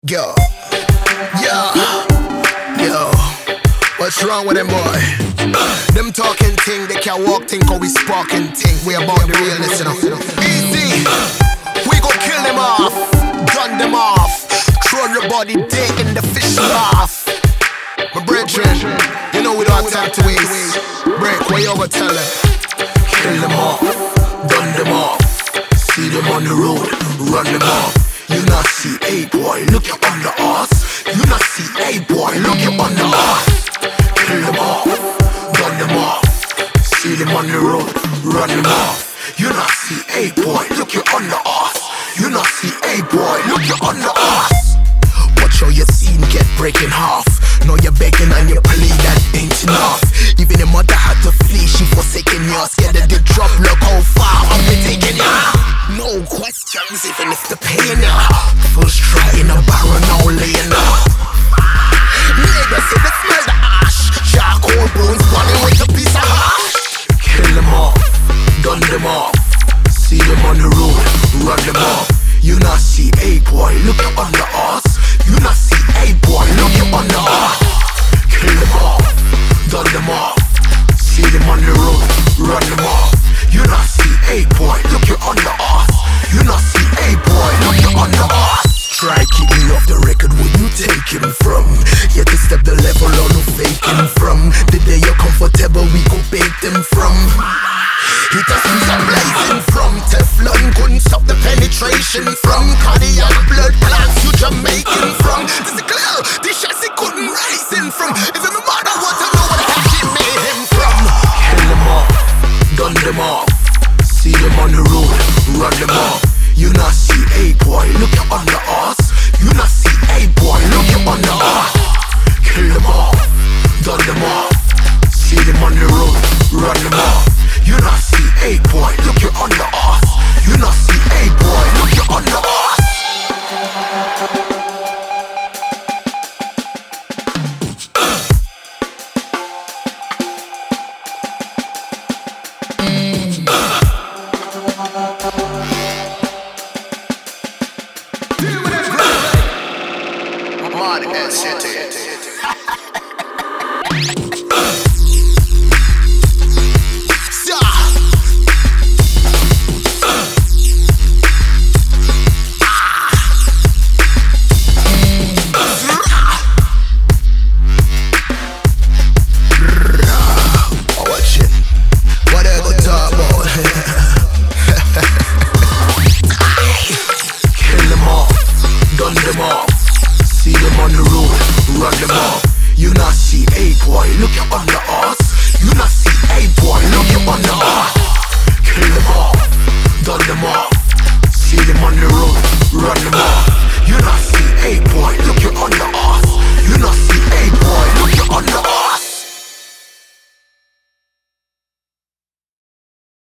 Yo, yo, yo, what's wrong with them boy? Them talking thing, they can't walk thing, cause we sparking thing. We about the realness, you know. Easy, we gon' kill them off, gun them off, throw your body dick in the fish off. My brethren, you know we don't have time to waste. Break, what you gonna tell them? Kill them off, gun them off, see them on the road, run them off. You not see, hey boy, look you on the ass. You not see, hey boy, look you on the ass. Kill them off, gun them off, see them on the road, run them off. You not see, hey boy, look you on the ass. You not see, hey boy, look you on the ass. Watch how your scene get breaking half. Now you're begging and you plea that ain't enough. Even your mother had to flee, she forsaken you. Scared of the drop, look how far I'll be taking ya. No questions, even if the pain ya. Full straight in a barrel, now laying up. Niggas see the smell the ash. Charcoal bones burning with a piece of hash. Kill them off, gun them off, see them on the road, run them off. You not see, hey boy, look you on the ass. You not see, hey boy, look you on the ass. Kill them off, gun them off, see them on the road, run them off. You not see, hey boy, look you on the ass. You not see, hey boy, look you on the ass. Try keep me off the record, where you take him from? Yet to step the level on no faking from. The day you're comfortable, we go bake them from. Hit us with some blazing from. Teflon couldn't stop the penetration from. Cardiac blood clots, you Jamaican from. This is clear, the chassis couldn't rise in from. If it matter what, I know what the heck it made him from. Kill them off, gun them off, see them on the road, run them off. You not see, hey boy, look you on the ass. You not see, hey boy, look you on the ass. Kill them off, gun them off, see them on the road, run them off. You not see, hey boy, look you on the ass. You not see, hey boy, look you on the ass. You not see, hey boy, look you on the ass.